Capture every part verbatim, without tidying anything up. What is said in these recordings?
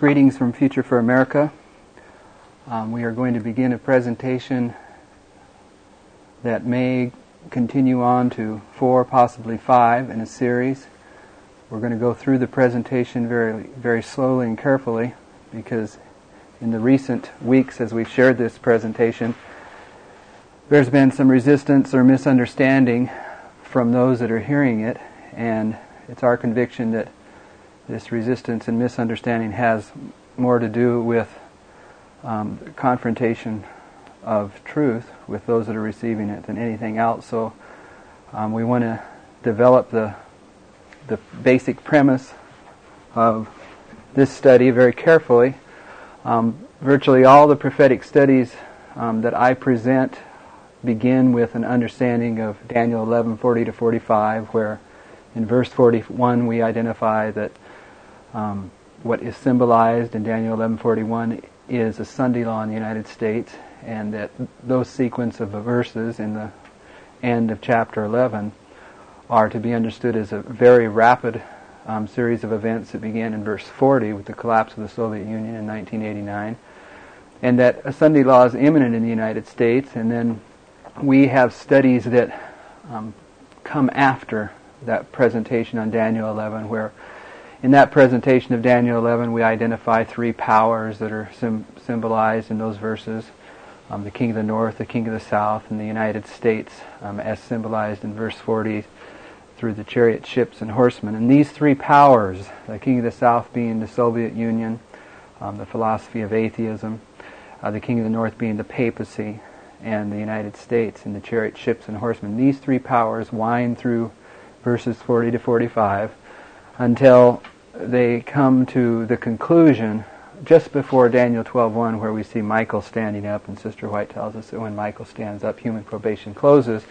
Greetings from Future for America. Um, we are going to begin a presentation that may continue on to four, possibly five in a series. We're going to go through the presentation very, very slowly and carefully because in the recent weeks as we've shared this presentation, there's been some resistance or misunderstanding from those that are hearing it, and it's our conviction that this resistance and misunderstanding has more to do with um, confrontation of truth with those that are receiving it than anything else. So um, we want to develop the the basic premise of this study very carefully. Um, virtually all the prophetic studies um, that I present begin with an understanding of Daniel eleven forty to forty-five, where in verse forty-one we identify that Um, what is symbolized in Daniel eleven forty-one is a Sunday law in the United States, and that those sequence of verses in the end of chapter eleven are to be understood as a very rapid um, series of events that began in verse forty with the collapse of the Soviet Union in nineteen eighty-nine, and that a Sunday law is imminent in the United States, and then we have studies that um, come after that presentation on Daniel eleven, where in that presentation of Daniel eleven, we identify three powers that are sim- symbolized in those verses. Um, the king of the north, the king of the south, and the United States, um, as symbolized in verse forty through the chariot, ships, and horsemen. And these three powers, the king of the south being the Soviet Union, um, the philosophy of atheism, uh, the king of the north being the papacy, and the United States in the chariot, ships, and horsemen. These three powers wind through verses forty to forty-five until they come to the conclusion just before Daniel twelve one, where we see Michael standing up, and Sister White tells us that when Michael stands up, human probation closes.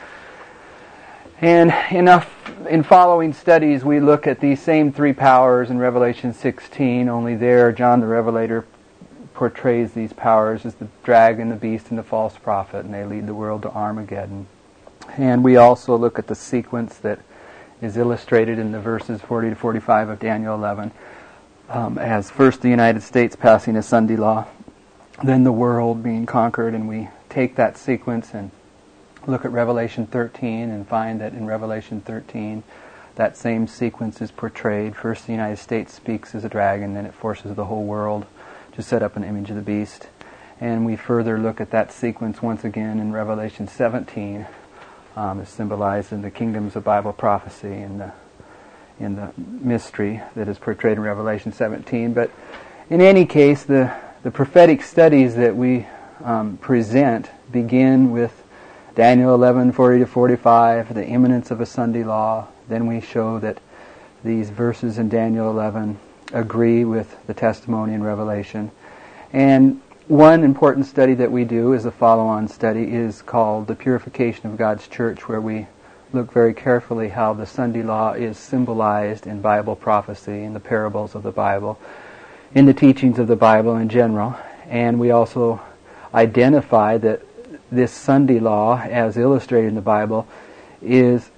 And enough in following studies, we look at these same three powers in Revelation sixteen, only there John the Revelator portrays these powers as the dragon, the beast, and the false prophet, and they lead the world to Armageddon. And we also look at the sequence that is illustrated in the verses forty to forty-five of Daniel eleven, um, as first the United States passing a Sunday law, then the world being conquered, and we take that sequence and look at Revelation thirteen and find that in Revelation thirteen that same sequence is portrayed. First the United States speaks as a dragon, then it forces the whole world to set up an image of the beast. And we further look at that sequence once again in Revelation seventeen, Um, is symbolized in the kingdoms of Bible prophecy and the in the mystery that is portrayed in Revelation seventeen. But in any case, the the prophetic studies that we um, present begin with Daniel eleven forty to forty-five, the imminence of a Sunday law. Then we show that these verses in Daniel eleven agree with the testimony in Revelation. And one important study that we do as a follow-on study is called The Purification of God's Church, where we look very carefully how the Sunday law is symbolized in Bible prophecy, in the parables of the Bible, in the teachings of the Bible in general. And we also identify that this Sunday law, as illustrated in the Bible, is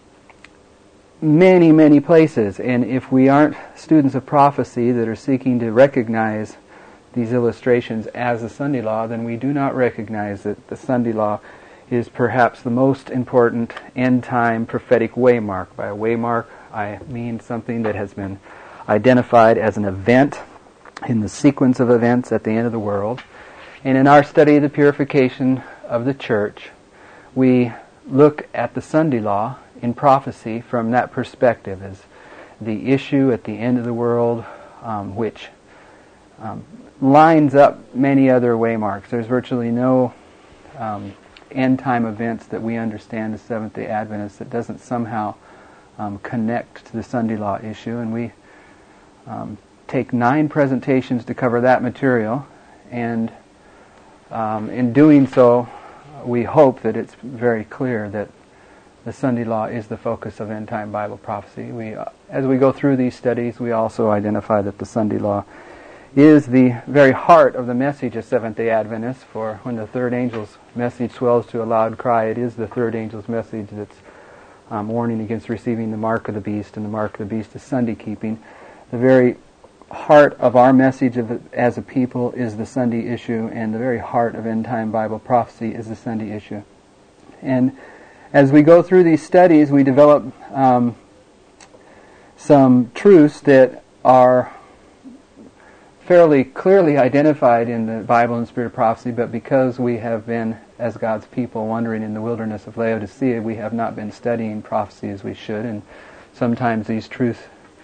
many, many places. And if we aren't students of prophecy that are seeking to recognize these illustrations as the Sunday law, then we do not recognize that the Sunday law is perhaps the most important end-time prophetic waymark. By a waymark, I mean something that has been identified as an event in the sequence of events at the end of the world. And in our study of the purification of the church, we look at the Sunday law in prophecy from that perspective as the issue at the end of the world, um, which um, lines up many other waymarks. There's virtually no um, end-time events that we understand as Seventh-day Adventists that doesn't somehow um, connect to the Sunday law issue. And we um, take nine presentations to cover that material. And um, in doing so, we hope that it's very clear that the Sunday law is the focus of end-time Bible prophecy. We, uh, as we go through these studies, we also identify that the Sunday law is the very heart of the message of Seventh-day Adventists. For when the third angel's message swells to a loud cry, it is the third angel's message that's um, warning against receiving the mark of the beast, and the mark of the beast is Sunday keeping. The very heart of our message of, as a people is the Sunday issue, and the very heart of end-time Bible prophecy is the Sunday issue. And as we go through these studies, we develop um, some truths that are fairly clearly identified in the Bible and Spirit of Prophecy, but because we have been, as God's people, wandering in the wilderness of Laodicea, we have not been studying prophecy as we should, and sometimes these truths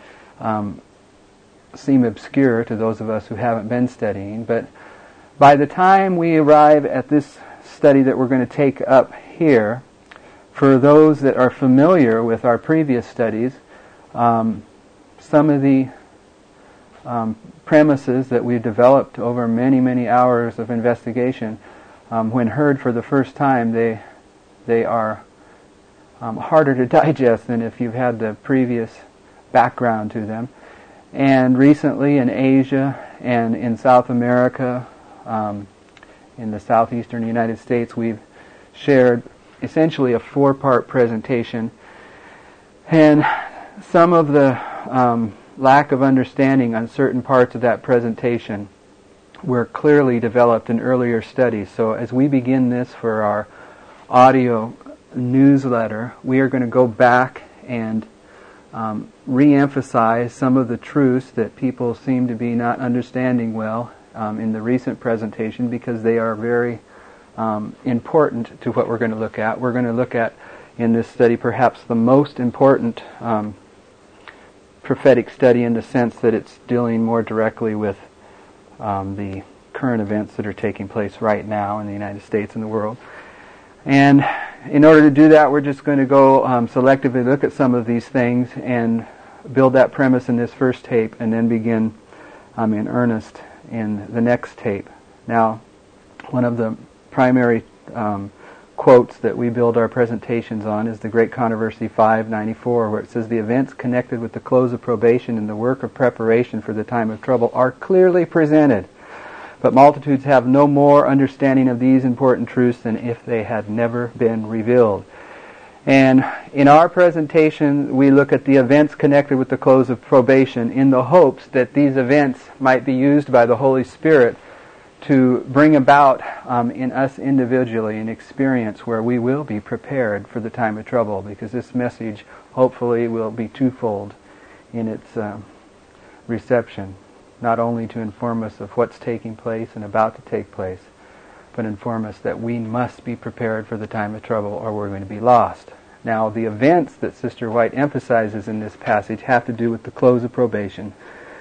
um, seem obscure to those of us who haven't been studying. But by the time we arrive at this study that we're going to take up here, for those that are familiar with our previous studies, um, some of the um, premises that we've developed over many, many hours of investigation, um, when heard for the first time, they they are um, harder to digest than if you've had the previous background to them. And recently in Asia and in South America, um, in the southeastern United States, we've shared essentially a four-part presentation. And some of the um, lack of understanding on certain parts of that presentation were clearly developed in earlier studies. So as we begin this for our audio newsletter, we are going to go back and um, re-emphasize some of the truths that people seem to be not understanding well um, in the recent presentation, because they are very um, important to what we're going to look at. We're going to look at, in this study, perhaps the most important um, prophetic study, in the sense that it's dealing more directly with um, the current events that are taking place right now in the United States and the world. And in order to do that, we're just going to go um, selectively look at some of these things and build that premise in this first tape, and then begin um, in earnest in the next tape. Now, one of the primary um, quotes that we build our presentations on is the Great Controversy five ninety-four, where it says, "The events connected with the close of probation and the work of preparation for the time of trouble are clearly presented, but multitudes have no more understanding of these important truths than if they had never been revealed." And in our presentation, we look at the events connected with the close of probation in the hopes that these events might be used by the Holy Spirit to bring about um, in us individually an experience where we will be prepared for the time of trouble, because this message hopefully will be twofold in its um, reception. Not only to inform us of what's taking place and about to take place, but inform us that we must be prepared for the time of trouble or we're going to be lost. Now, the events that Sister White emphasizes in this passage have to do with the close of probation.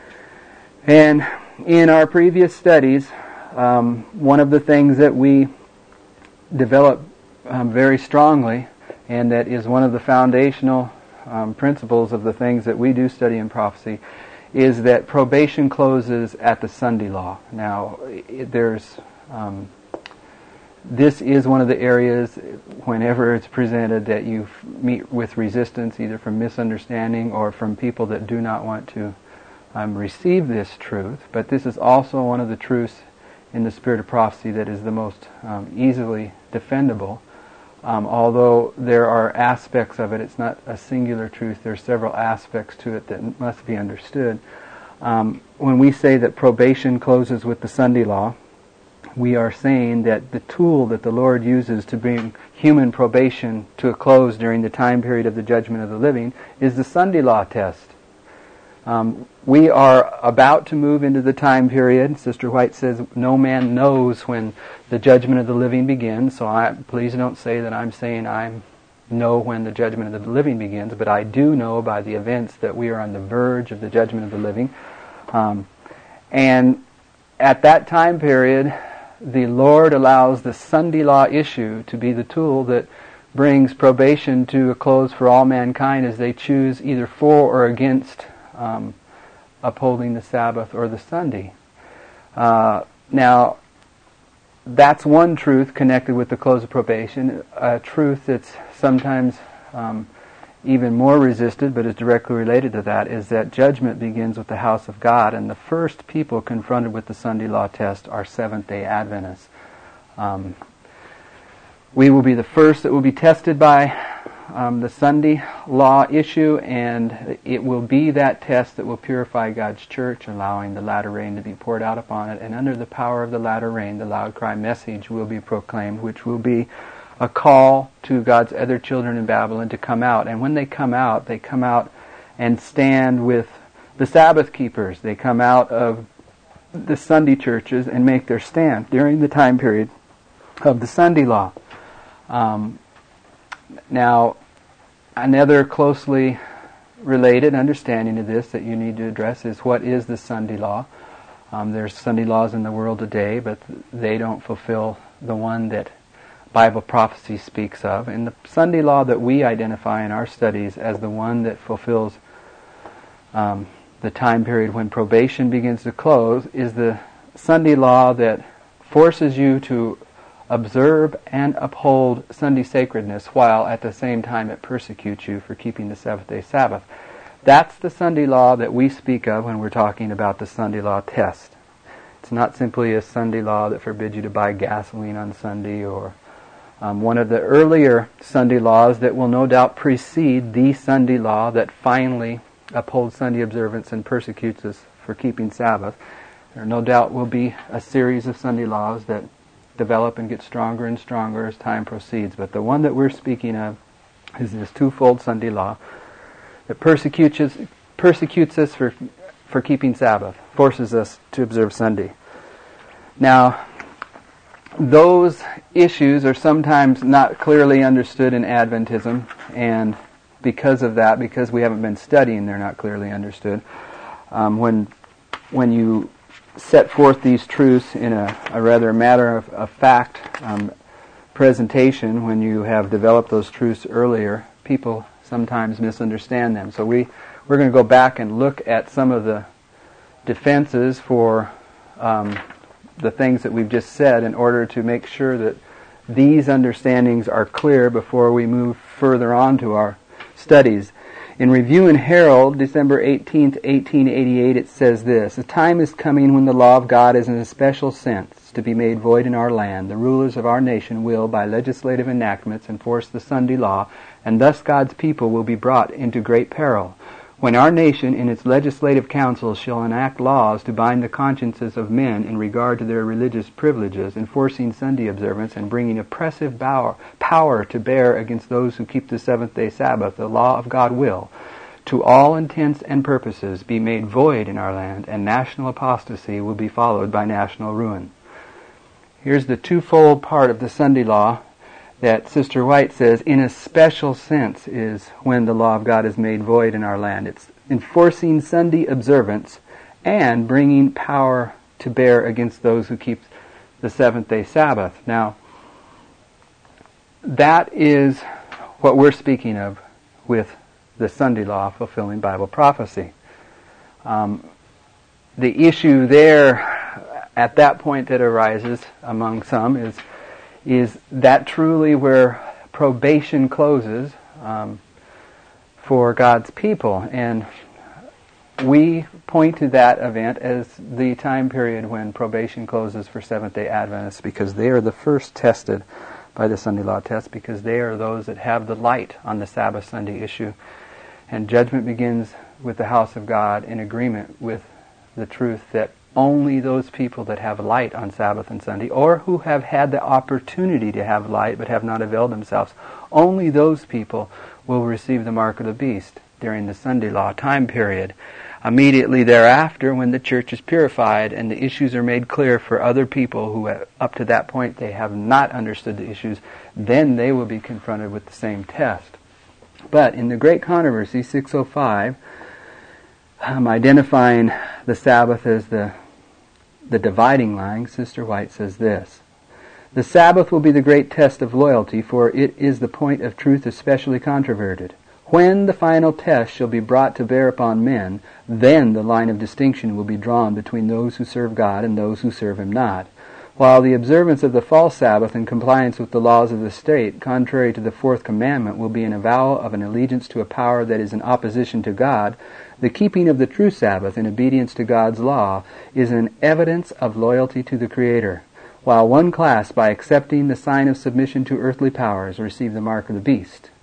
And in our previous studies, um, one of the things that we develop um, very strongly, and that is one of the foundational um, principles of the things that we do study in prophecy, is that probation closes at the Sunday law. Now, it, there's um, this is one of the areas, whenever it's presented, that you f- meet with resistance, either from misunderstanding or from people that do not want to um, receive this truth. But this is also one of the truths in the Spirit of Prophecy that is the most um, easily defendable. Um, although there are aspects of it, it's not a singular truth, there are several aspects to it that must be understood. Um, when we say that probation closes with the Sunday law, we are saying that the tool that the Lord uses to bring human probation to a close during the time period of the judgment of the living is the Sunday law test. Um, we are about to move into the time period. Sister White says no man knows when the judgment of the living begins. So I, please don't say that I'm saying I know when the judgment of the living begins, but I do know by the events that we are on the verge of the judgment of the living. Um, and at that time period, the Lord allows the Sunday law issue to be the tool that brings probation to a close for all mankind as they choose either for or against Um, upholding the Sabbath or the Sunday. Uh, now, that's one truth connected with the close of probation, a truth that's sometimes um, even more resisted, but is directly related to that, is that judgment begins with the house of God, and the first people confronted with the Sunday law test are Seventh-day Adventists. Um, we will be the first that will be tested by um, the Sunday law issue, and it will be that test that will purify God's church, allowing the latter rain to be poured out upon it. And under the power of the latter rain, the loud cry message will be proclaimed, which will be a call to God's other children in Babylon to come out. And when they come out, they come out and stand with the Sabbath keepers. They come out of the Sunday churches and make their stand during the time period of the Sunday law. Um, now, another closely related understanding to this that you need to address is what is the Sunday law. Um, there's Sunday laws in the world today, but they don't fulfill the one that Bible prophecy speaks of. And the Sunday law that we identify in our studies as the one that fulfills um, the time period when probation begins to close is the Sunday law that forces you to observe and uphold Sunday sacredness while at the same time it persecutes you for keeping the seventh-day Sabbath. That's the Sunday law that we speak of when we're talking about the Sunday law test. It's not simply a Sunday law that forbids you to buy gasoline on Sunday, or um, one of the earlier Sunday laws that will no doubt precede the Sunday law that finally upholds Sunday observance and persecutes us for keeping Sabbath. There no doubt will be a series of Sunday laws that develop and get stronger and stronger as time proceeds. But the one that we're speaking of is this twofold Sunday law that persecutes us, persecutes us for, for keeping Sabbath, forces us to observe Sunday. Now, those issues are sometimes not clearly understood in Adventism, and because of that, because we haven't been studying, they're not clearly understood. Um, when when you set forth these truths in a, a rather matter of, of fact um, presentation, when you have developed those truths earlier, people sometimes misunderstand them. So we, we're going to go back and look at some of the defenses for um, the things that we've just said in order to make sure that these understandings are clear before we move further on to our studies. In Review and Herald, December eighteenth, eighteen eighty-eight, it says this: "A time is coming when the law of God is in a special sense to be made void in our land. The rulers of our nation will, by legislative enactments, enforce the Sunday law, and thus God's people will be brought into great peril. When our nation in its legislative councils shall enact laws to bind the consciences of men in regard to their religious privileges, enforcing Sunday observance and bringing oppressive power to bear against those who keep the seventh-day Sabbath, the law of God will, to all intents and purposes, be made void in our land, and national apostasy will be followed by national ruin." Here's the twofold part of the Sunday law that Sister White says, in a special sense, is when the law of God is made void in our land. It's enforcing Sunday observance and bringing power to bear against those who keep the seventh-day Sabbath. Now, that is what we're speaking of with the Sunday law fulfilling Bible prophecy. Um, the issue there, at that point that arises among some, is is that truly where probation closes um, for God's people? And we point to that event as the time period when probation closes for Seventh-day Adventists, because they are the first tested by the Sunday law test, because they are those that have the light on the Sabbath Sunday issue. And judgment begins with the house of God in agreement with the truth that only those people that have light on Sabbath and Sunday, or who have had the opportunity to have light but have not availed themselves, only those people will receive the mark of the beast during the Sunday law time period. Immediately thereafter, when the church is purified and the issues are made clear for other people who up to that point they have not understood the issues, then they will be confronted with the same test. But in the Great Controversy, six oh five, um, identifying the Sabbath as the the dividing line, Sister White says this: "The Sabbath will be the great test of loyalty, for it is the point of truth especially controverted. When the final test shall be brought to bear upon men, then the line of distinction will be drawn between those who serve God and those who serve Him not. While the observance of the false Sabbath in compliance with the laws of the state, contrary to the fourth commandment, will be an avowal of an allegiance to a power that is in opposition to God, the keeping of the true Sabbath in obedience to God's law is an evidence of loyalty to the Creator. While one class, by accepting the sign of submission to earthly powers, receive the mark of the beast,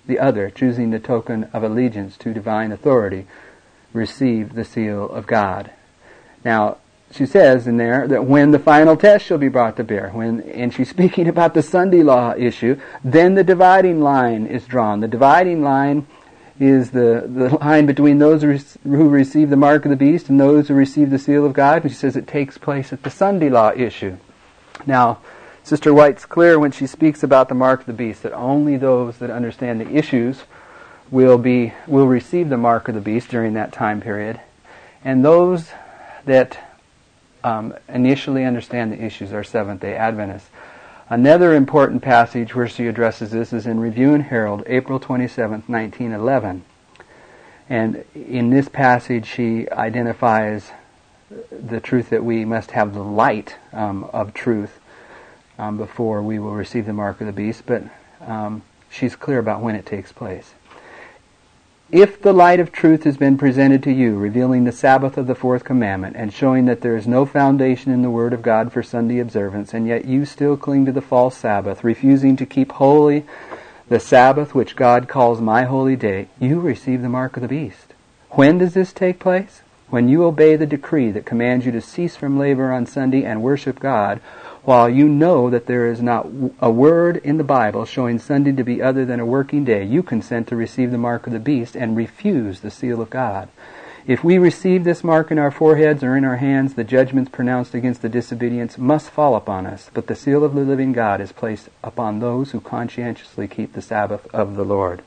the other, choosing the token of allegiance to divine authority, receive the seal of God. Now, she says in there that when the final test shall be brought to bear, when, and she's speaking about the Sunday law issue, then the dividing line is drawn. The dividing line is the, the line between those who receive the mark of the beast and those who receive the seal of God. And she says it takes place at the Sunday law issue. Now, Sister White's clear when she speaks about the mark of the beast that only those that understand the issues will be will receive the mark of the beast during that time period, and those that um, initially understand the issues are Seventh-day Adventists. Another important passage where she addresses this is in Review and Herald, April twenty-seventh, nineteen eleven. And in this passage she identifies the truth that we must have the light um, of truth um, before we will receive the mark of the beast, but um, she's clear about when it takes place. If the light of truth has been presented to you, revealing the Sabbath of the fourth commandment, and showing that there is no foundation in the Word of God for Sunday observance, and yet you still cling to the false Sabbath, refusing to keep holy the Sabbath which God calls my holy day, you receive the mark of the beast. When does this take place? When you obey the decree that commands you to cease from labor on Sunday and worship God, while you know that there is not a word in the Bible showing Sunday to be other than a working day, you consent to receive the mark of the beast and refuse the seal of God. If we receive this mark in our foreheads or in our hands, the judgments pronounced against the disobedience must fall upon us, but the seal of the living God is placed upon those who conscientiously keep the Sabbath of the Lord.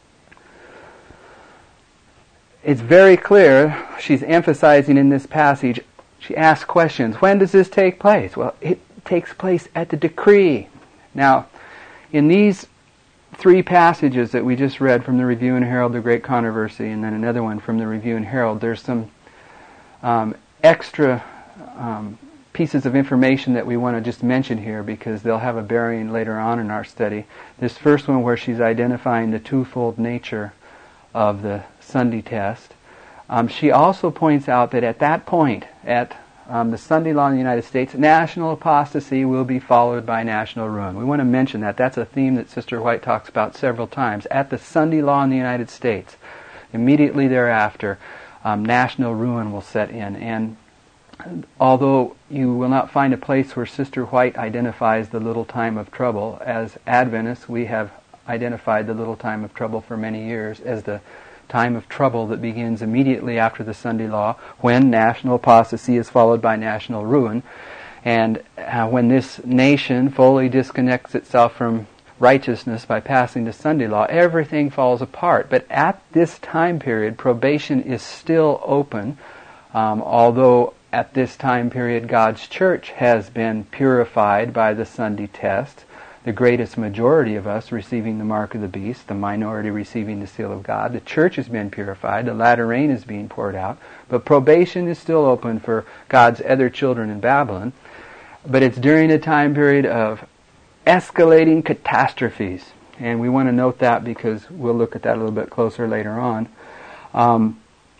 It's very clear, she's emphasizing in this passage, she asks questions. When does this take place? Well, it takes place at the decree. Now, in these three passages that we just read from the Review and Herald, the Great Controversy, and then another one from the Review and Herald, there's some um, extra um, pieces of information that we want to just mention here because they'll have a bearing later on in our study. This first one where she's identifying the twofold nature of the Sunday test. Um, she also points out that at that point, at Um, the Sunday law in the United States, national apostasy will be followed by national ruin. We want to mention that. That's a theme that Sister White talks about several times. At the Sunday law in the United States, immediately thereafter, um, national ruin will set in. And although you will not find a place where Sister White identifies the little time of trouble, as Adventists we have identified the little time of trouble for many years as the time of trouble that begins immediately after the Sunday law, when national apostasy is followed by national ruin, and uh, when this nation fully disconnects itself from righteousness by passing the Sunday law, everything falls apart. But at this time period, probation is still open, um, although at this time period God's church has been purified by the Sunday test, the greatest majority of us receiving the mark of the beast, the minority receiving the seal of God. The church has been purified, the latter rain is being poured out, but probation is still open for God's other children in Babylon. But it's during a time period of escalating catastrophes, and we want to note that because we'll look at that a little bit closer later on. Um,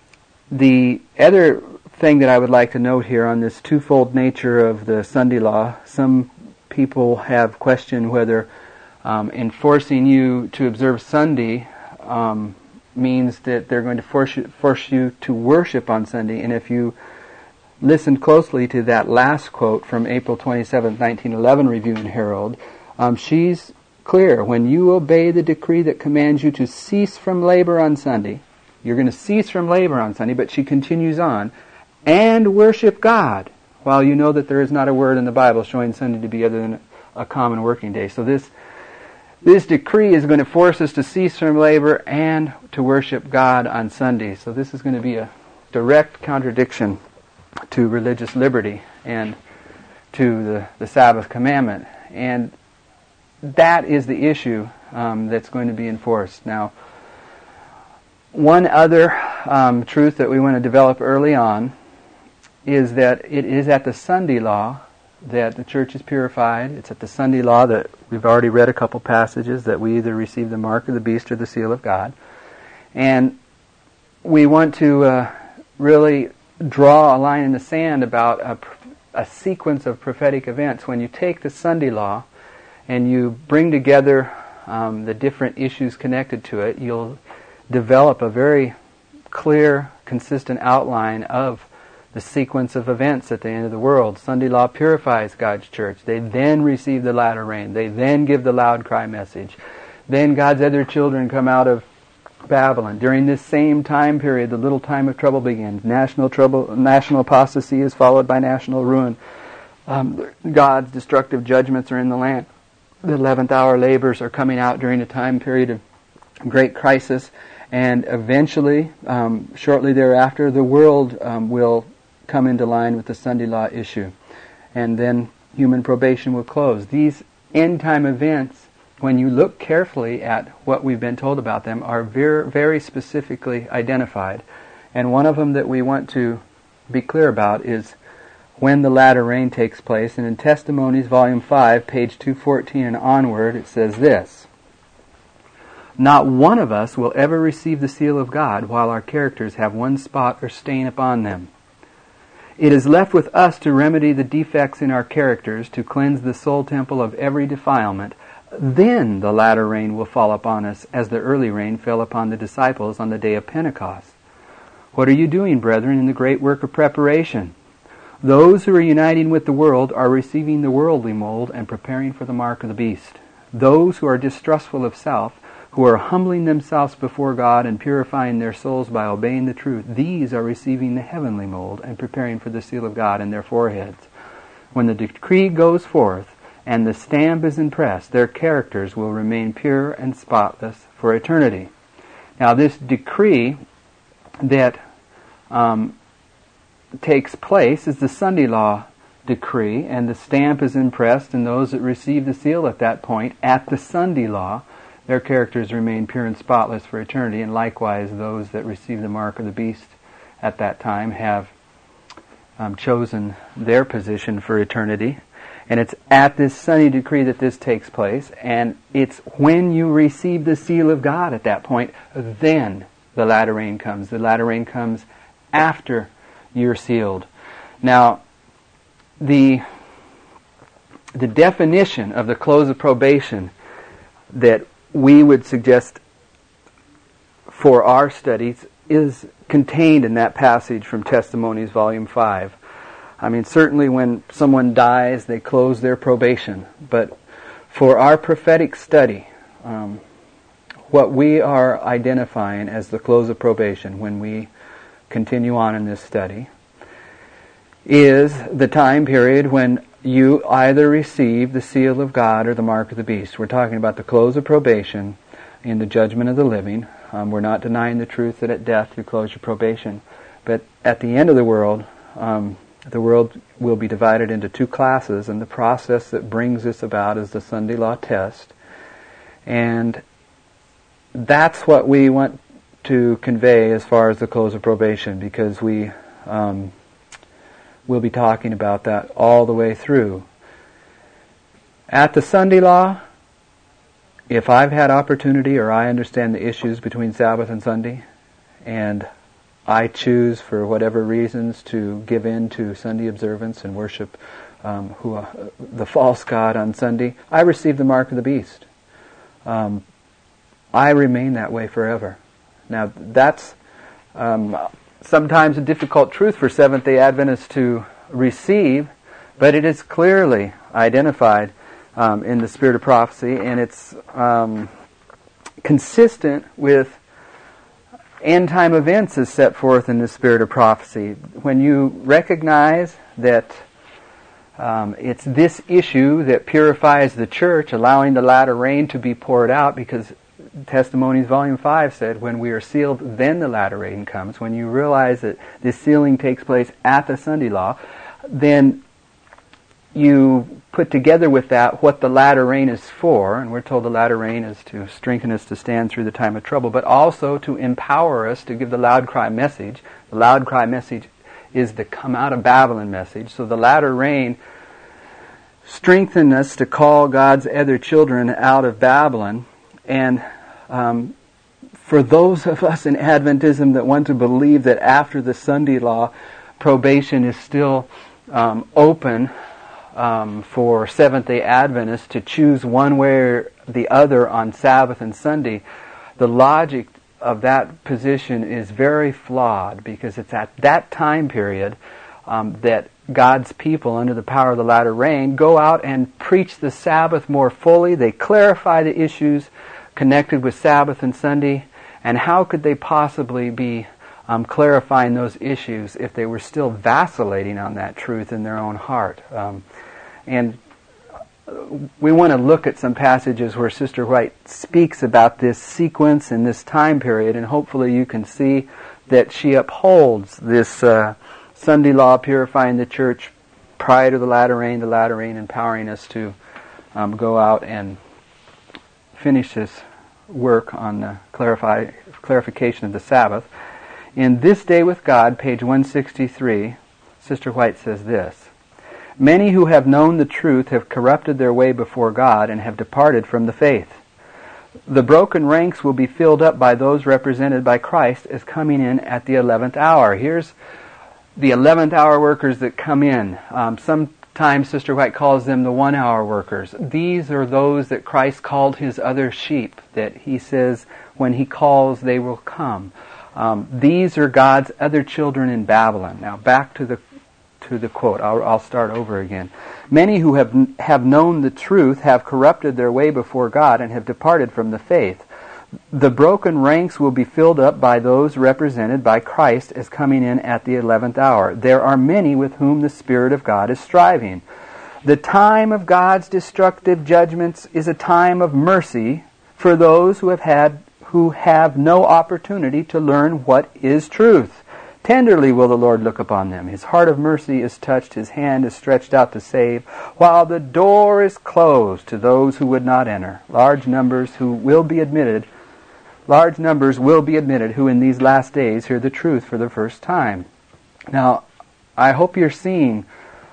the other thing that I would like to note here on this twofold nature of the Sunday law, some people have questioned whether um, enforcing you to observe Sunday um, means that they're going to force you, force you to worship on Sunday. And if you listen closely to that last quote from April twenty-seventh, nineteen eleven Review and Herald, um, she's clear. When you obey the decree that commands you to cease from labor on Sunday, you're going to cease from labor on Sunday, but she continues on, and worship God, while you know that there is not a word in the Bible showing Sunday to be other than a common working day. So this this decree is going to force us to cease from labor and to worship God on Sunday. So this is going to be a direct contradiction to religious liberty and to the, the Sabbath commandment. And that is the issue um, that's going to be enforced. Now, one other um, truth that we want to develop early on is that it is at the Sunday law that the church is purified. It's at the Sunday law that we've already read a couple passages that we either receive the mark of the beast or the seal of God. And we want to uh, really draw a line in the sand about a, a sequence of prophetic events. When you take the Sunday law and you bring together um, the different issues connected to it, you'll develop a very clear, consistent outline of the sequence of events at the end of the world. Sunday law purifies God's church. They then receive the latter rain. They then give the loud cry message. Then God's other children come out of Babylon. During this same time period, the little time of trouble begins. National trouble, national apostasy is followed by national ruin. Um, God's destructive judgments are in the land. The eleventh hour labors are coming out during a time period of great crisis. And eventually, um, shortly thereafter, the world um, will come into line with the Sunday law issue. And then human probation will close. These end-time events, when you look carefully at what we've been told about them, are very, very specifically identified. And one of them that we want to be clear about is when the latter rain takes place. And in Testimonies, Volume five, page two fourteen and onward, it says this: "Not one of us will ever receive the seal of God while our characters have one spot or stain upon them. It is left with us to remedy the defects in our characters, to cleanse the soul temple of every defilement. Then the latter rain will fall upon us as the early rain fell upon the disciples on the day of Pentecost. What are you doing, brethren, in the great work of preparation? Those who are uniting with the world are receiving the worldly mold and preparing for the mark of the beast. Those who are distrustful of self, who are humbling themselves before God and purifying their souls by obeying the truth, these are receiving the heavenly mold and preparing for the seal of God in their foreheads. When the decree goes forth and the stamp is impressed, their characters will remain pure and spotless for eternity." Now this decree that um, takes place is the Sunday law decree, and the stamp is impressed, and those that receive the seal at that point, at the Sunday law, their characters remain pure and spotless for eternity, and likewise those that receive the mark of the beast at that time have um, chosen their position for eternity. And it's at this Sunday decree that this takes place, and it's when you receive the seal of God at that point, then the latter rain comes. The latter rain comes after you're sealed. Now, the the definition of the close of probation that we would suggest for our studies is contained in that passage from Testimonies, Volume five. I mean, certainly when someone dies, they close their probation. But for our prophetic study, um, what we are identifying as the close of probation when we continue on in this study is the time period when you either receive the seal of God or the mark of the beast. We're talking about the close of probation in the judgment of the living. Um, we're not denying the truth that at death you close your probation. But at the end of the world, um, the world will be divided into two classes, and the process that brings this about is the Sunday law test. And that's what we want to convey as far as the close of probation, because we um, will be talking about that all the way through. At the Sunday law, if I've had opportunity or I understand the issues between Sabbath and Sunday, and I choose for whatever reasons to give in to Sunday observance and worship um, who uh, the false god on Sunday, I receive the mark of the beast. Um, I remain that way forever. Now that's um, sometimes a difficult truth for Seventh-day Adventists to receive, but it is clearly identified um, in the Spirit of Prophecy, and it's um, consistent with end-time events as set forth in the Spirit of Prophecy. When you recognize that um, it's this issue that purifies the church, allowing the latter rain to be poured out, because Testimonies Volume five said, when we are sealed, then the latter rain comes. When you realize that this sealing takes place at the Sunday law, then you put together with that what the latter rain is for, and we're told the latter rain is to strengthen us to stand through the time of trouble, but also to empower us to give the loud cry message. The loud cry message is the come out of Babylon message. So the latter rain strengthened us to call God's other children out of Babylon. And um, for those of us in Adventism that want to believe that after the Sunday law, probation is still um, open, um, for Seventh-day Adventists to choose one way or the other on Sabbath and Sunday, the logic of that position is very flawed, because it's at that time period um, that God's people, under the power of the latter rain, go out and preach the Sabbath more fully. They clarify the issues connected with Sabbath and Sunday. And how could they possibly be um, clarifying those issues if they were still vacillating on that truth in their own heart? Um, and we want to look at some passages where Sister White speaks about this sequence and this time period, and hopefully you can see that she upholds this uh, Sunday law purifying the church prior to the latter rain, the latter rain empowering us to um, go out and finish this work on the clarify, clarification of the Sabbath. In This Day with God, page one sixty-three, Sister White says this: "Many who have known the truth have corrupted their way before God and have departed from the faith. The broken ranks will be filled up by those represented by Christ as coming in at the eleventh hour." Here's the eleventh hour workers that come in. Um, sometimes Sister White calls them the one hour workers. These are those that Christ called His other sheep, that He says when He calls they will come. Um, these are God's other children in Babylon. Now back to the to the quote. I'll, I'll start over again. "Many who have have known the truth have corrupted their way before God and have departed from the faith. The broken ranks will be filled up by those represented by Christ as coming in at the eleventh hour. There are many with whom the Spirit of God is striving. The time of God's destructive judgments is a time of mercy for those who have had who have no opportunity to learn what is truth. Tenderly will the Lord look upon them. His heart of mercy is touched, His hand is stretched out to save, while the door is closed to those who would not enter. Large numbers who will be admitted, large numbers will be admitted who in these last days hear the truth for the first time." Now, I hope you're seeing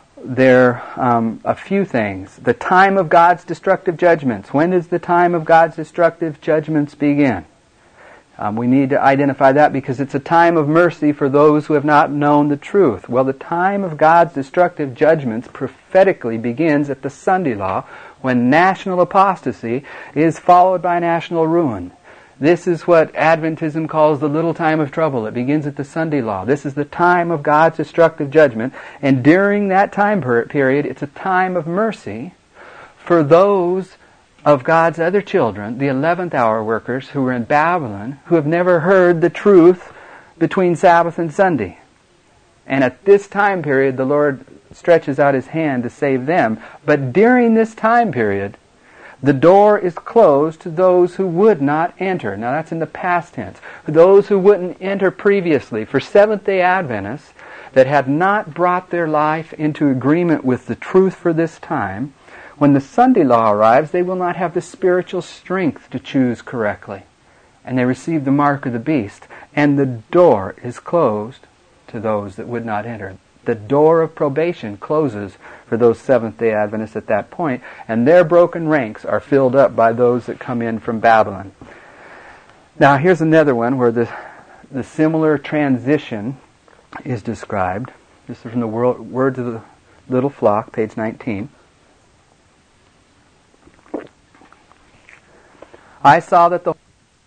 there um, a few things. The time of God's destructive judgments. When does the time of God's destructive judgments begin? Um, we need to identify that because it's a time of mercy for those who have not known the truth. Well, the time of God's destructive judgments prophetically begins at the Sunday law, when national apostasy is followed by national ruin. This is what Adventism calls the little time of trouble. It begins at the Sunday law. This is the time of God's destructive judgment. And during that time period, it's a time of mercy for those of God's other children, the eleventh hour workers who were in Babylon, who have never heard the truth between Sabbath and Sunday. And at this time period, the Lord stretches out His hand to save them. But during this time period, the door is closed to those who would not enter. Now that's in the past tense. Those who wouldn't enter previously. For Seventh-day Adventists that had not brought their life into agreement with the truth for this time, when the Sunday law arrives, they will not have the spiritual strength to choose correctly. And they receive the mark of the beast. And the door is closed to those that would not enter. The door of probation closes for those Seventh-day Adventists at that point, and their broken ranks are filled up by those that come in from Babylon. Now here's another one where the, the similar transition is described. This is from the Words of the Little Flock, page nineteen. "I saw that the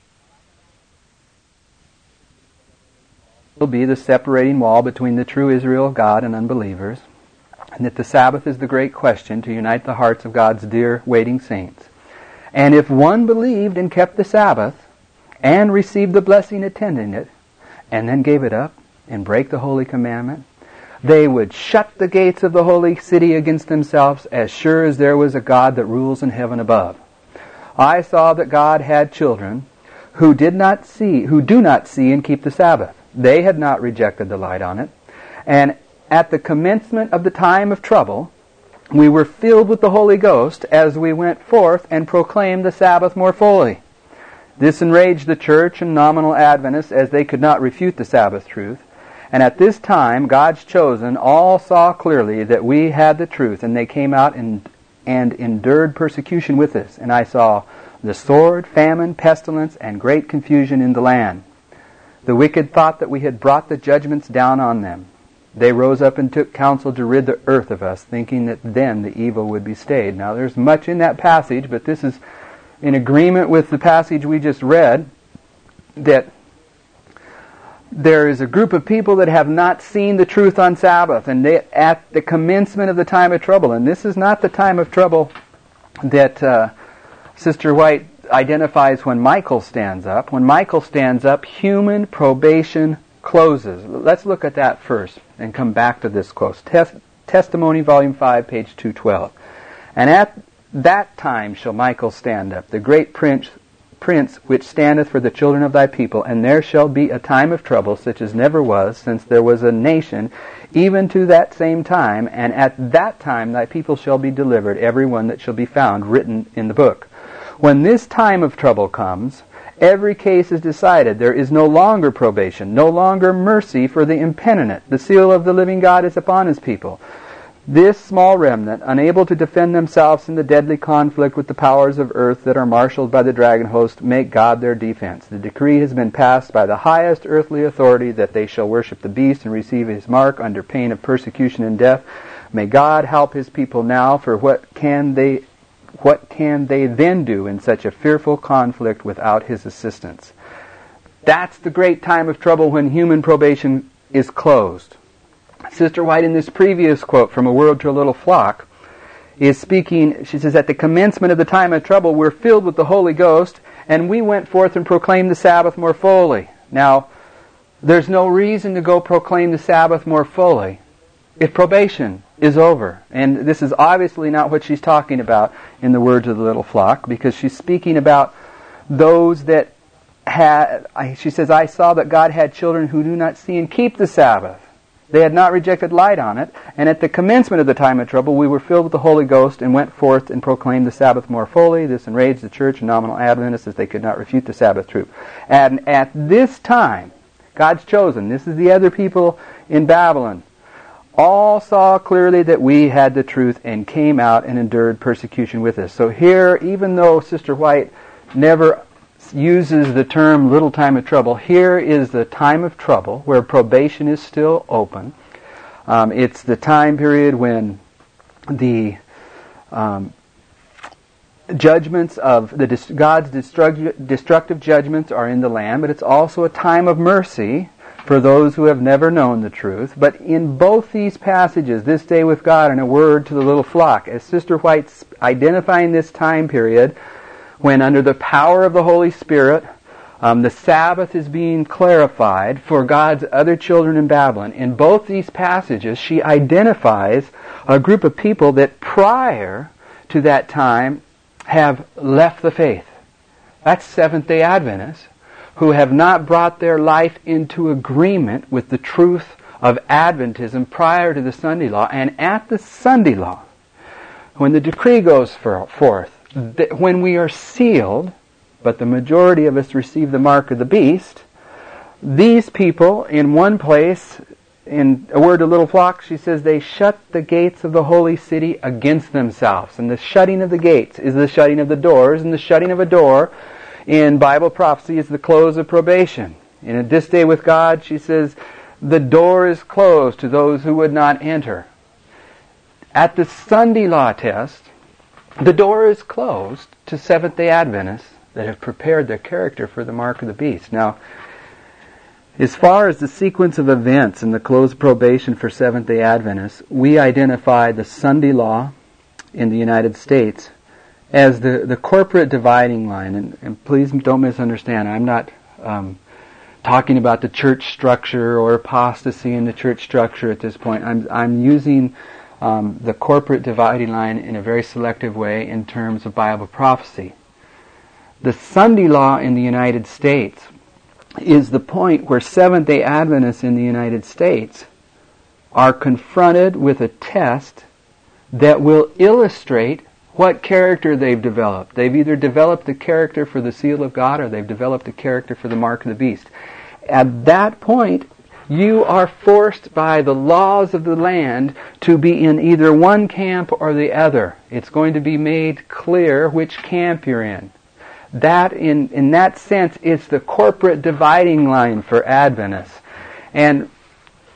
will be the separating wall between the true Israel of God and unbelievers, and that the Sabbath is the great question to unite the hearts of God's dear waiting saints. And if one believed and kept the Sabbath, and received the blessing attending it, and then gave it up and break the holy commandment, they would shut the gates of the holy city against themselves, as sure as there was a God that rules in heaven above. I saw that God had children who did not see, who do not see and keep the Sabbath. They had not rejected the light on it. And at the commencement of the time of trouble, we were filled with the Holy Ghost as we went forth and proclaimed the Sabbath more fully. This enraged the church and nominal Adventists, as they could not refute the Sabbath truth. And at this time, God's chosen all saw clearly that we had the truth, and they came out and, and endured persecution with us. And I saw the sword, famine, pestilence, and great confusion in the land. The wicked thought that we had brought the judgments down on them. They rose up and took counsel to rid the earth of us, thinking that then the evil would be stayed. Now there's much in that passage, but this is in agreement with the passage we just read, that there is a group of people that have not seen the truth on Sabbath, and they at the commencement of the time of trouble. And this is not the time of trouble that uh, Sister White identifies when Michael stands up. When Michael stands up, human probation closes. Let's look at that first and come back to this quote. Test, Testimony, Volume five, page two twelve. And at that time shall Michael stand up, the great prince, prince which standeth for the children of thy people, and there shall be a time of trouble such as never was since there was a nation, even to that same time, and at that time thy people shall be delivered, every one that shall be found written in the book. When this time of trouble comes, every case is decided. There is no longer probation, no longer mercy for the impenitent. The seal of the living God is upon his people. This small remnant, unable to defend themselves in the deadly conflict with the powers of earth that are marshaled by the dragon host, make God their defense. The decree has been passed by the highest earthly authority that they shall worship the beast and receive his mark under pain of persecution and death. May God help his people now, for what can they what can they then do in such a fearful conflict without his assistance? That's the great time of trouble when human probation is closed. Sister White, in this previous quote from A World to a Little Flock, is speaking, she says, at the commencement of the time of trouble, we're filled with the Holy Ghost, and we went forth and proclaimed the Sabbath more fully. Now, there's no reason to go proclaim the Sabbath more fully if probation is over. And this is obviously not what she's talking about in the words of the little flock, because she's speaking about those that had, she says, I saw that God had children who do not see and keep the Sabbath. They had not rejected light on it, and at the commencement of the time of trouble, we were filled with the Holy Ghost and went forth and proclaimed the Sabbath more fully. This enraged the church and nominal Adventists as they could not refute the Sabbath truth. And at this time, God's chosen, this is the other people in Babylon, all saw clearly that we had the truth and came out and endured persecution with us. So here, even though Sister White never uses the term little time of trouble, here is the time of trouble where probation is still open. Um, it's the time period when the um, judgments of the God's destructive, destructive judgments are in the land, but it's also a time of mercy for those who have never known the truth. But in both these passages, This Day with God and A Word to the Little Flock, as Sister White's identifying this time period when under the power of the Holy Spirit, um, the Sabbath is being clarified for God's other children in Babylon. In both these passages, she identifies a group of people that prior to that time have left the faith. That's Seventh-day Adventists, who have not brought their life into agreement with the truth of Adventism prior to the Sunday law. And at the Sunday law, when the decree goes forth, that when we are sealed, but the majority of us receive the mark of the beast, these people in one place, in A Word to Little Flock, she says they shut the gates of the holy city against themselves. And the shutting of the gates is the shutting of the doors, and the shutting of a door in Bible prophecy is the close of probation. In A This Day with God, she says, the door is closed to those who would not enter. At the Sunday law test, the door is closed to Seventh-day Adventists that have prepared their character for the mark of the beast. Now, as far as the sequence of events in the close of probation for Seventh-day Adventists, we identify the Sunday law in the United States as the, the corporate dividing line. And, and please don't misunderstand, I'm not um, talking about the church structure or apostasy in the church structure at this point. I'm, I'm using um, the corporate dividing line in a very selective way in terms of Bible prophecy. The Sunday law in the United States is the point where Seventh-day Adventists in the United States are confronted with a test that will illustrate what character they've developed. They've either developed the character for the seal of God or they've developed the character for the mark of the beast. At that point, you are forced by the laws of the land to be in either one camp or the other. It's going to be made clear which camp you're in. That, in, in that sense, is the corporate dividing line for Adventists. And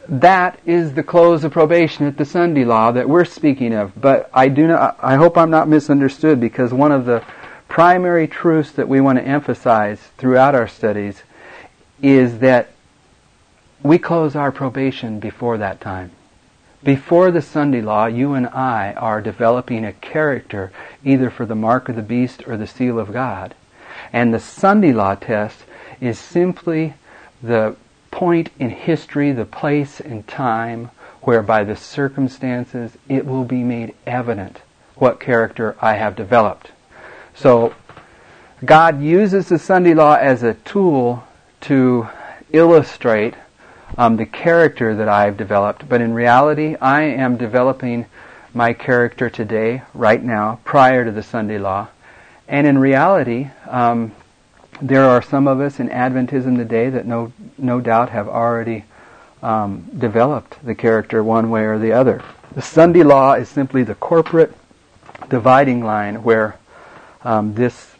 that is the close of probation at the Sunday law that we're speaking of. But I do not, I hope I'm not misunderstood, because one of the primary truths that we want to emphasize throughout our studies is that we close our probation before that time. Before the Sunday law, you and I are developing a character either for the mark of the beast or the seal of God. And the Sunday law test is simply the point in history, the place and time whereby the circumstances, it will be made evident what character I have developed. So God uses the Sunday law as a tool to illustrate um, the character that I've developed. But in reality, I am developing my character today, right now, prior to the Sunday law. And in reality, um, there are some of us in Adventism today that no no doubt have already um, developed the character one way or the other. The Sunday law is simply the corporate dividing line where um, this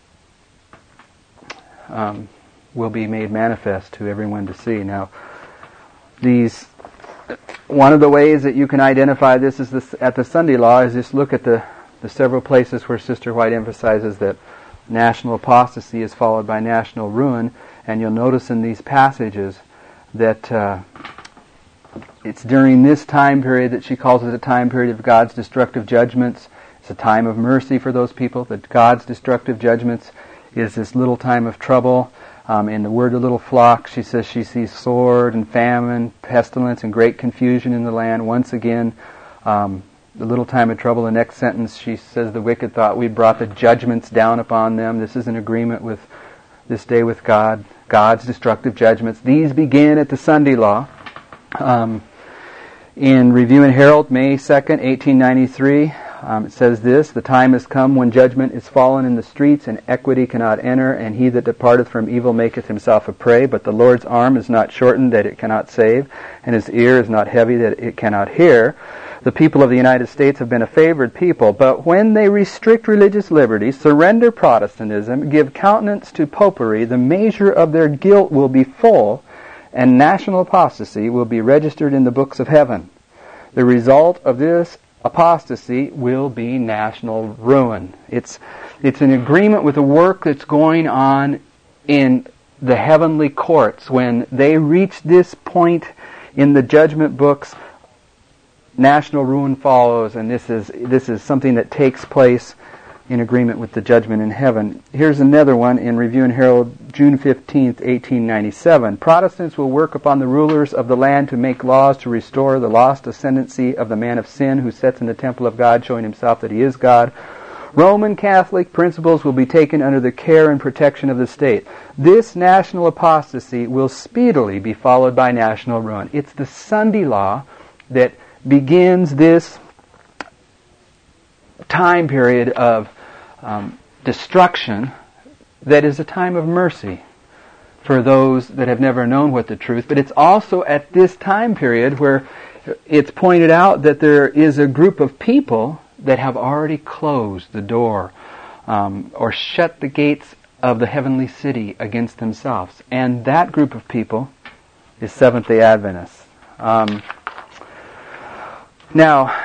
um, will be made manifest to everyone to see. Now, these one of the ways that you can identify this is this, at the Sunday law is just look at the, the several places where Sister White emphasizes that national apostasy is followed by national ruin, and you'll notice in these passages that uh, it's during this time period that she calls it a time period of God's destructive judgments. It's a time of mercy for those people. That God's destructive judgments is this little time of trouble. Um, in the word, a little flock, she says she sees sword and famine, pestilence, and great confusion in the land. Once again, um, the little time of trouble. The next sentence, she says the wicked thought we brought the judgments down upon them. This is an agreement with this day with God. God's destructive judgments. These begin at the Sunday law. Um, in Review and Herald, May second, eighteen ninety-three, um, it says this: the time has come when judgment is fallen in the streets, and equity cannot enter, and he that departeth from evil maketh himself a prey. But the Lord's arm is not shortened that it cannot save, and his ear is not heavy that it cannot hear. The people of the United States have been a favored people, but when they restrict religious liberty, surrender Protestantism, give countenance to popery, the measure of their guilt will be full, and national apostasy will be registered in the books of heaven. The result of this apostasy will be national ruin. It's, it's an agreement with the work that's going on in the heavenly courts. When they reach this point in the judgment books, national ruin follows, and this is this is something that takes place in agreement with the judgment in heaven. Here's another one in Review and Herald, June fifteenth, eighteen ninety-seven. Protestants will work upon the rulers of the land to make laws to restore the lost ascendancy of the man of sin who sits in the temple of God, showing himself that he is God. Roman Catholic principles will be taken under the care and protection of the state. This national apostasy will speedily be followed by national ruin. It's the Sunday law that begins this time period of um, destruction that is a time of mercy for those that have never known what the truth. But it's also at this time period where it's pointed out that there is a group of people that have already closed the door um, or shut the gates of the heavenly city against themselves. And that group of people is Seventh-day Adventists. Um, Now,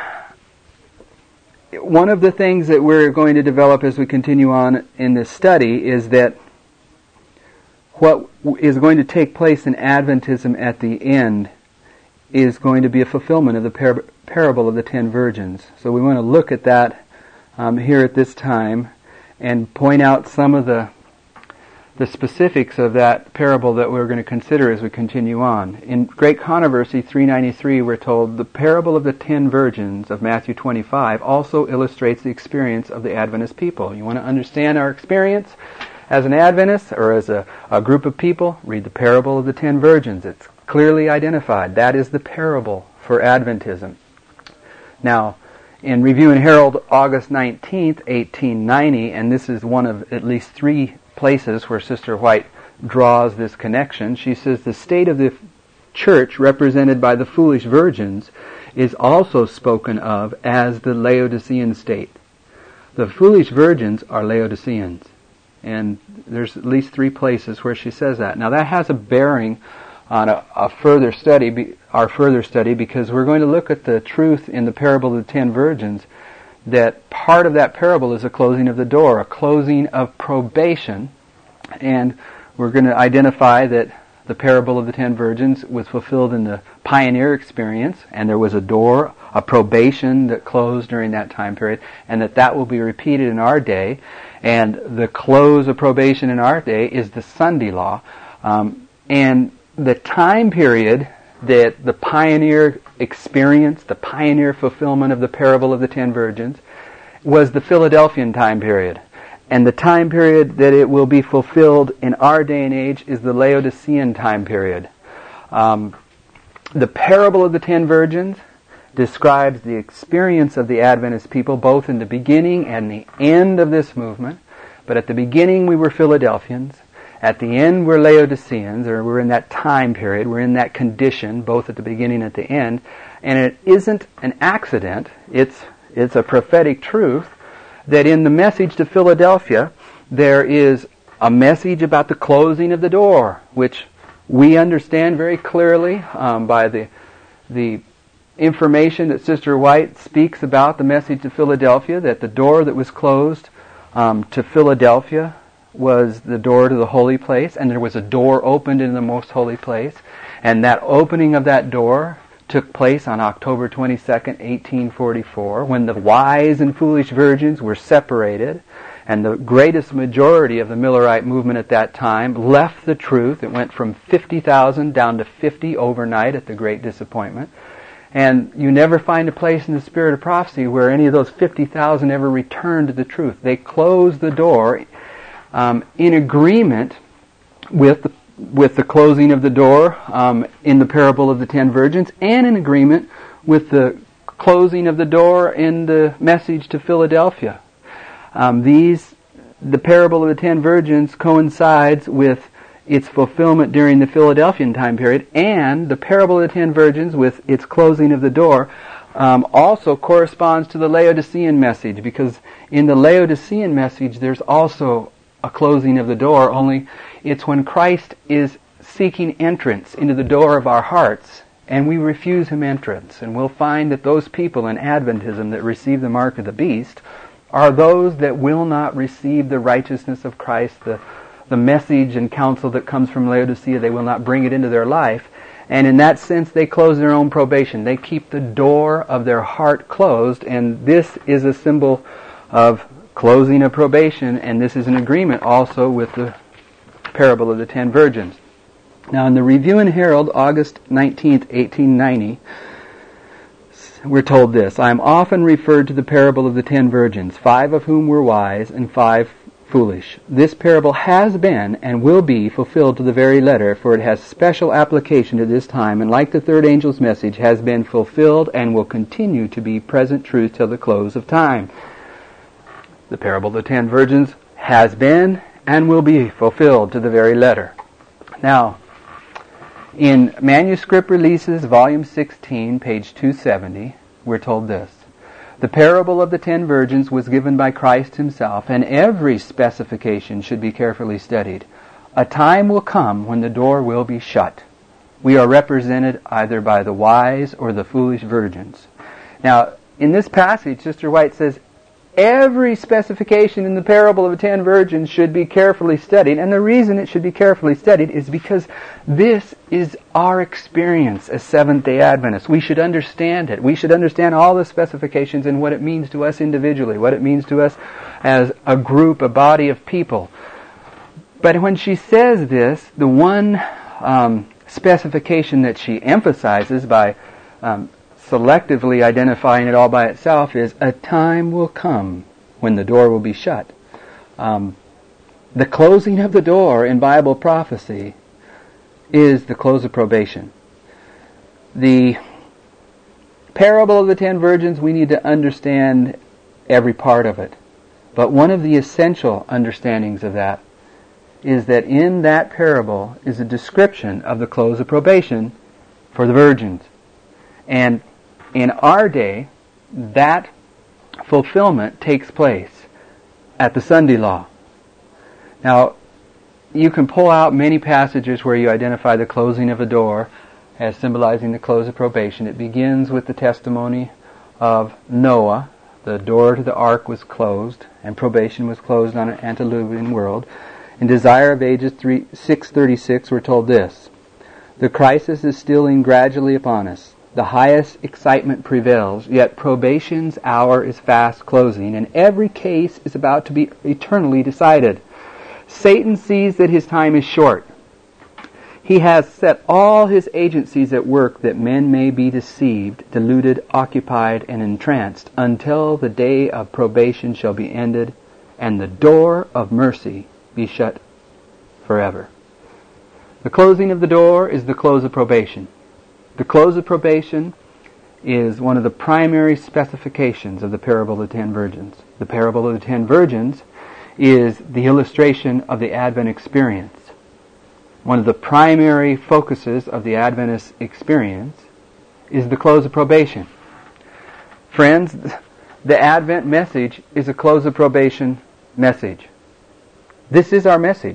one of the things that we're going to develop as we continue on in this study is that what is going to take place in Adventism at the end is going to be a fulfillment of the par- parable of the ten virgins. So we want to look at that um, here at this time and point out some of the the specifics of that parable that we're going to consider as we continue on. In Great Controversy three ninety-three, we're told the parable of the ten virgins of Matthew twenty-five also illustrates the experience of the Adventist people. You want to understand our experience as an Adventist or as a, a group of people? Read the parable of the ten virgins. It's clearly identified. That is the parable for Adventism. Now, in Review and Herald, August nineteenth, eighteen ninety, and this is one of at least three places where Sister White draws this connection. She says the state of the church represented by the foolish virgins is also spoken of as the Laodicean state. The foolish virgins are Laodiceans. And there's at least three places where she says that. Now that has a bearing on a, a further study, be, our further study, because we're going to look at the truth in the parable of the ten virgins, that part of that parable is a closing of the door, a closing of probation, and we're going to identify that the parable of the ten virgins was fulfilled in the pioneer experience, and there was a door, a probation that closed during that time period, and that that will be repeated in our day. And the close of probation in our day is the Sunday law. Um, and the time period that the pioneer experience, the pioneer fulfillment of the parable of the ten virgins, was the Philadelphian time period. And the time period that it will be fulfilled in our day and age is the Laodicean time period. Um, the parable of the ten virgins describes the experience of the Adventist people both in the beginning and the end of this movement. But at the beginning we were Philadelphians. At the end we're Laodiceans, or we're in that time period. We're in that condition, both at the beginning and at the end. And it isn't an accident. It's, it's a prophetic truth that in the message to Philadelphia, there is a message about the closing of the door, which we understand very clearly um, by the the information that Sister White speaks about the message to Philadelphia, that the door that was closed um, to Philadelphia was the door to the holy place, and there was a door opened in the most holy place, and that opening of that door took place on October twenty-second, eighteen forty-four, when the wise and foolish virgins were separated, and the greatest majority of the Millerite movement at that time left the truth. It went from fifty thousand down to fifty overnight at the Great Disappointment. And you never find a place in the Spirit of Prophecy where any of those fifty thousand ever returned to the truth. They closed the door um, in agreement with the with the closing of the door um, in the parable of the ten virgins, and in agreement with the closing of the door in the message to Philadelphia. Um, these, the parable of the ten virgins coincides with its fulfillment during the Philadelphian time period, and the parable of the ten virgins with its closing of the door um, also corresponds to the Laodicean message, because in the Laodicean message there's also a closing of the door, only it's when Christ is seeking entrance into the door of our hearts, and we refuse Him entrance. And we'll find that those people in Adventism that receive the mark of the beast are those that will not receive the righteousness of Christ, the, the message and counsel that comes from Laodicea. They will not bring it into their life. And in that sense, they close their own probation. They keep the door of their heart closed, and this is a symbol of closing of probation, and this is an agreement also with the parable of the ten virgins. Now, in the Review and Herald, August nineteenth, eighteen ninety, we're told this: I am often referred to the parable of the ten virgins, five of whom were wise and five foolish. This parable has been and will be fulfilled to the very letter, for it has special application to this time, and like the third angel's message, has been fulfilled and will continue to be present truth till the close of time. The parable of the ten virgins has been and will be fulfilled to the very letter. Now, in Manuscript Releases, Volume sixteen, page two seventy, we're told this: the parable of the ten virgins was given by Christ Himself, and every specification should be carefully studied. A time will come when the door will be shut. We are represented either by the wise or the foolish virgins. Now, in this passage, Sister White says, every specification in the parable of the ten virgins should be carefully studied. And the reason it should be carefully studied is because this is our experience as Seventh-day Adventists. We should understand it. We should understand all the specifications and what it means to us individually, what it means to us as a group, a body of people. But when she says this, the one um, specification that she emphasizes by um, selectively identifying it all by itself is, a time will come when the door will be shut. Um, the closing of the door in Bible prophecy is the close of probation. The parable of the ten virgins, we need to understand every part of it. But one of the essential understandings of that is that in that parable is a description of the close of probation for the virgins. And in our day, that fulfillment takes place at the Sunday law. Now, you can pull out many passages where you identify the closing of a door as symbolizing the close of probation. It begins with the testimony of Noah. The door to the ark was closed, and probation was closed on an antediluvian world. In Desire of Ages six thirty-six, we're told this: the crisis is stealing gradually upon us. The highest excitement prevails, yet probation's hour is fast closing, and every case is about to be eternally decided. Satan sees that his time is short. He has set all his agencies at work that men may be deceived, deluded, occupied, and entranced, until the day of probation shall be ended, and the door of mercy be shut forever. The closing of the door is the close of probation. The close of probation is one of the primary specifications of the parable of the ten virgins. The parable of the ten virgins is the illustration of the Advent experience. One of the primary focuses of the Adventist experience is the close of probation. Friends, the Advent message is a close of probation message. This is our message.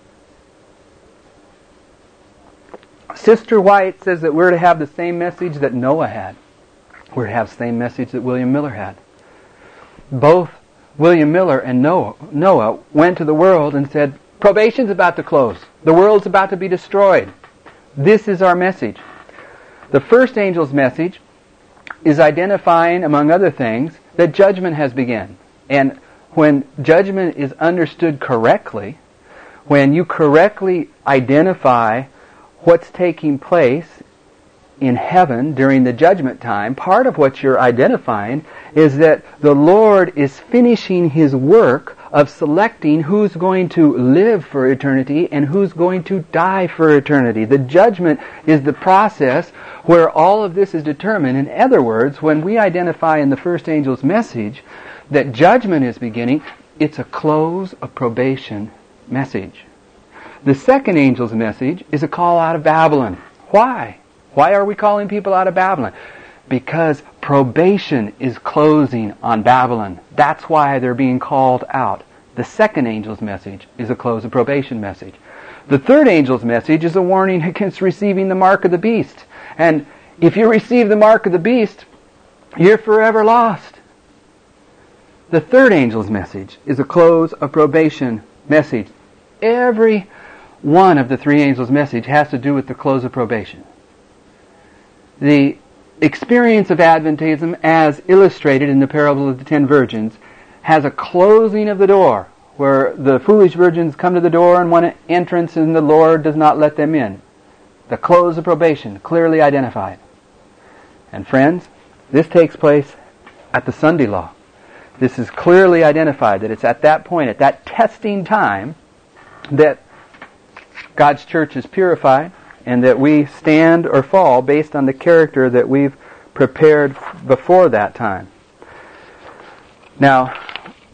Sister White says that we're to have the same message that Noah had. We're to have the same message that William Miller had. Both William Miller and Noah, Noah went to the world and said, probation's about to close. The world's about to be destroyed. This is our message. The first angel's message is identifying, among other things, that judgment has begun. And when judgment is understood correctly, when you correctly identify what's taking place in heaven during the judgment time, part of what you're identifying is that the Lord is finishing His work of selecting who's going to live for eternity and who's going to die for eternity. The judgment is the process where all of this is determined. In other words, when we identify in the first angel's message that judgment is beginning, it's a close of probation message. The second angel's message is a call out of Babylon. Why? Why are we calling people out of Babylon? Because probation is closing on Babylon. That's why they're being called out. The second angel's message is a close of probation message. The third angel's message is a warning against receiving the mark of the beast. And if you receive the mark of the beast, you're forever lost. The third angel's message is a close of probation message. Every one of the three angels' message has to do with the close of probation. The experience of Adventism, as illustrated in the parable of the ten virgins, has a closing of the door, where the foolish virgins come to the door and want entrance and the Lord does not let them in. The close of probation, clearly identified. And friends, this takes place at the Sunday law. This is clearly identified, that it's at that point, at that testing time, that God's church is purified, and that we stand or fall based on the character that we've prepared before that time. Now,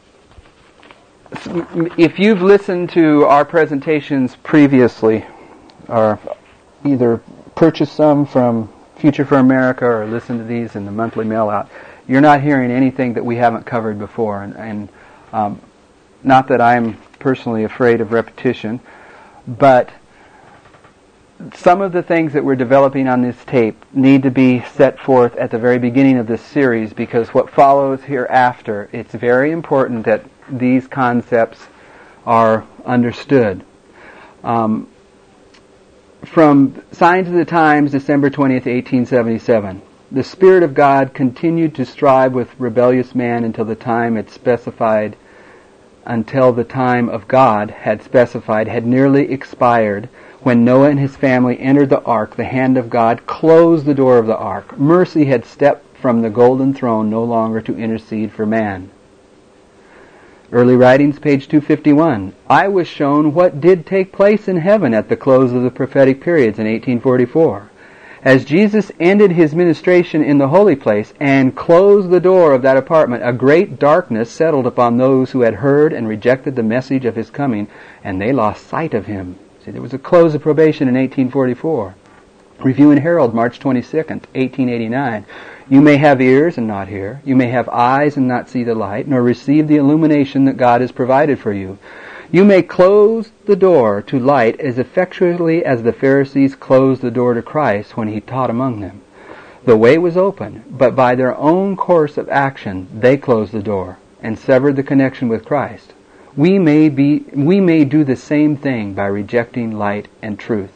if you've listened to our presentations previously, or either purchased some from Future for America or listened to these in the monthly mail out, you're not hearing anything that we haven't covered before. And, and um, not that I'm personally afraid of repetition, but some of the things that we're developing on this tape need to be set forth at the very beginning of this series, because what follows hereafter, it's very important that these concepts are understood. Um, from Signs of the Times, December twentieth, eighteen seventy-seven, the Spirit of God continued to strive with rebellious man until the time had specified, until the time of God had specified had nearly expired. When Noah and his family entered the ark, the hand of God closed the door of the ark. Mercy had stepped from the golden throne no longer to intercede for man. Early Writings, page two fifty-one. I was shown what did take place in heaven at the close of the prophetic periods in eighteen forty-four. As Jesus ended his ministration in the holy place and closed the door of that apartment, a great darkness settled upon those who had heard and rejected the message of his coming, and they lost sight of him. See, there was a close of probation in eighteen forty-four. Review and Herald, March twenty-second, eighteen eighty-nine. You may have ears and not hear. You may have eyes and not see the light, nor receive the illumination that God has provided for you. You may close the door to light as effectually as the Pharisees closed the door to Christ when he taught among them. The way was open, but by their own course of action they closed the door and severed the connection with Christ. We may be, we may do the same thing by rejecting light and truth.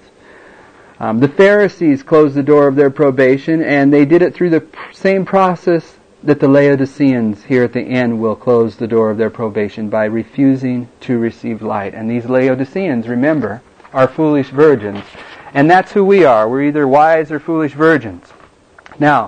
Um, the Pharisees closed the door of their probation, and they did it through the pr- same process that the Laodiceans here at the end will close the door of their probation by refusing to receive light. And these Laodiceans, remember, are foolish virgins. And that's who we are. We're either wise or foolish virgins. Now,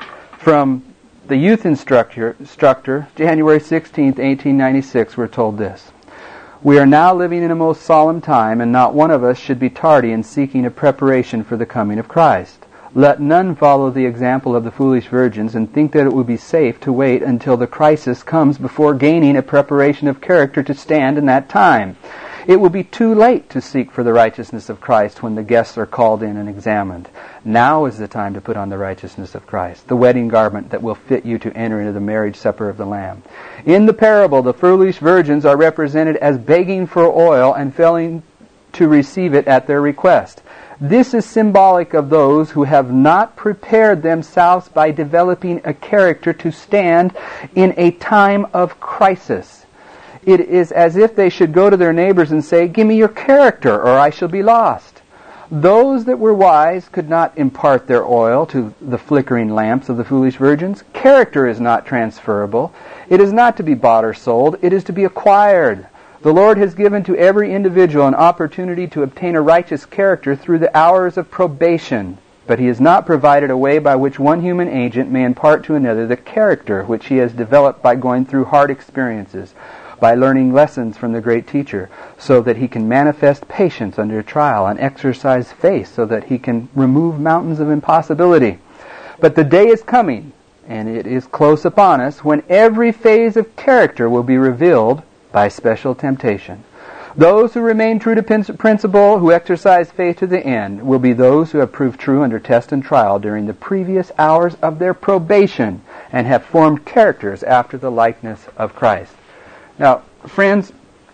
from the youth instructor, instructor January sixteenth, eighteen ninety-six, we're told this. We are now living in a most solemn time, and not one of us should be tardy in seeking a preparation for the coming of Christ. Let none follow the example of the foolish virgins and think that it would be safe to wait until the crisis comes before gaining a preparation of character to stand in that time. It will be too late to seek for the righteousness of Christ when the guests are called in and examined. Now is the time to put on the righteousness of Christ, the wedding garment that will fit you to enter into the marriage supper of the Lamb. In the parable, the foolish virgins are represented as begging for oil and failing to receive it at their request. This is symbolic of those who have not prepared themselves by developing a character to stand in a time of crisis. It is as if they should go to their neighbors and say, "Give me your character, or I shall be lost." Those that were wise could not impart their oil to the flickering lamps of the foolish virgins. Character is not transferable. It is not to be bought or sold. It is to be acquired. The Lord has given to every individual an opportunity to obtain a righteous character through the hours of probation, but He has not provided a way by which one human agent may impart to another the character which he has developed by going through hard experiences, by learning lessons from the great teacher, so that he can manifest patience under trial and exercise faith so that he can remove mountains of impossibility. But the day is coming, and it is close upon us, when every phase of character will be revealed by special temptation. Those who remain true to principle, who exercise faith to the end, will be those who have proved true under test and trial during the previous hours of their probation and have formed characters after the likeness of Christ. Now, friends,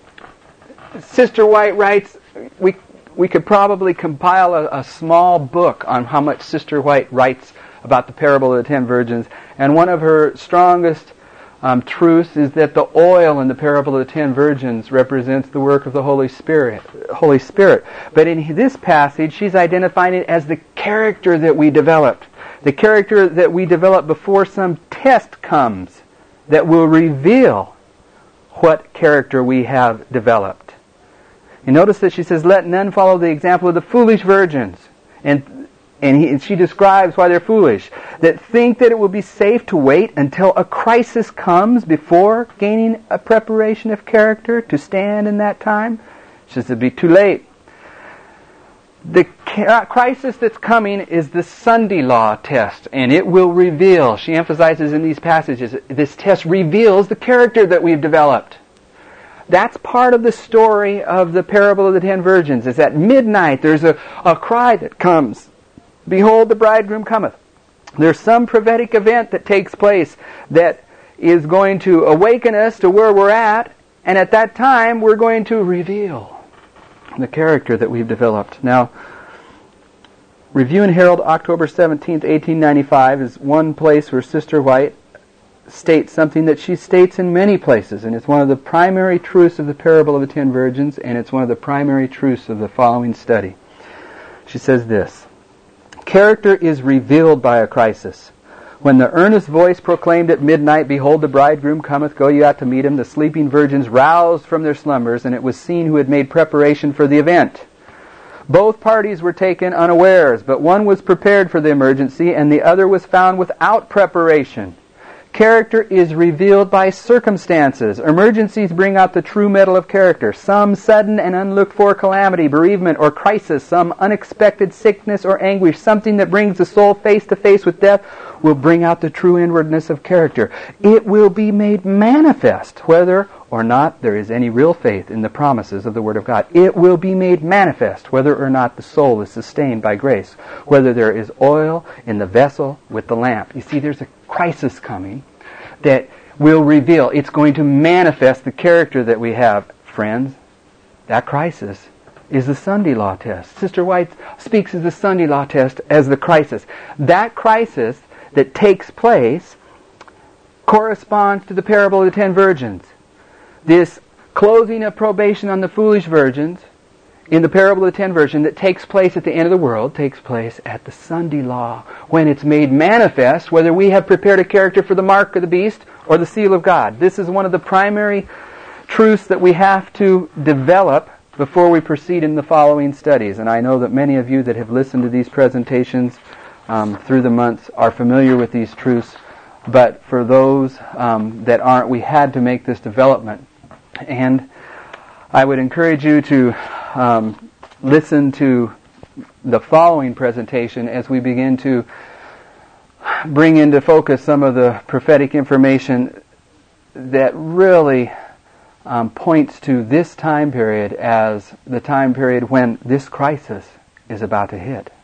Sister White writes, we we could probably compile a, a small book on how much Sister White writes about the parable of the ten virgins, and one of her strongest um, truths is that the oil in the parable of the ten virgins represents the work of the Holy Spirit. Holy Spirit. But in this passage, she's identifying it as the character that we developed, the character that we develop before some test comes that will reveal what character we have developed. You notice that she says, "Let none follow the example of the foolish virgins." And and, he, and she describes why they're foolish. That think that it will be safe to wait until a crisis comes before gaining a preparation of character to stand in that time. She says it'll be too late. The crisis that's coming is the Sunday law test, and it will reveal, she emphasizes in these passages, this test reveals the character that we've developed. That's part of the story of the parable of the ten virgins, is at midnight there's a, a cry that comes, "Behold, the bridegroom cometh." There's some prophetic event that takes place that is going to awaken us to where we're at, and at that time we're going to reveal the character that we've developed. Now, Review and Herald, October seventeenth, eighteen ninety-five, is one place where Sister White states something that she states in many places, and it's one of the primary truths of the parable of the ten virgins, and it's one of the primary truths of the following study. She says this: "Character is revealed by a crisis. When the earnest voice proclaimed at midnight, 'Behold, the bridegroom cometh, go ye out to meet him,' the sleeping virgins roused from their slumbers, and it was seen who had made preparation for the event. Both parties were taken unawares, but one was prepared for the emergency, and the other was found without preparation. Character is revealed by circumstances. Emergencies bring out the true metal of character. Some sudden and unlooked-for calamity, bereavement, or crisis, some unexpected sickness or anguish, something that brings the soul face to face with death, will bring out the true inwardness of character. It will be made manifest whether or not there is any real faith in the promises of the Word of God. It will be made manifest whether or not the soul is sustained by grace, whether there is oil in the vessel with the lamp." You see, there's a crisis coming that will reveal, it's going to manifest the character that we have. Friends, That crisis is the Sunday law test. Sister White speaks of the Sunday law test as the crisis. That crisis that takes place corresponds to the parable of the ten virgins. This closing of probation on the foolish virgins in the parable of the ten virgins that takes place at the end of the world takes place at the Sunday law, when it's made manifest whether we have prepared a character for the mark of the beast or the seal of God. This is one of the primary truths that we have to develop before we proceed in the following studies. And I know that many of you that have listened to these presentations um, through the months are familiar with these truths. But for those um, that aren't, we had to make this development. And I would encourage you to um, listen to the following presentation as we begin to bring into focus some of the prophetic information that really um, points to this time period as the time period when this crisis is about to hit.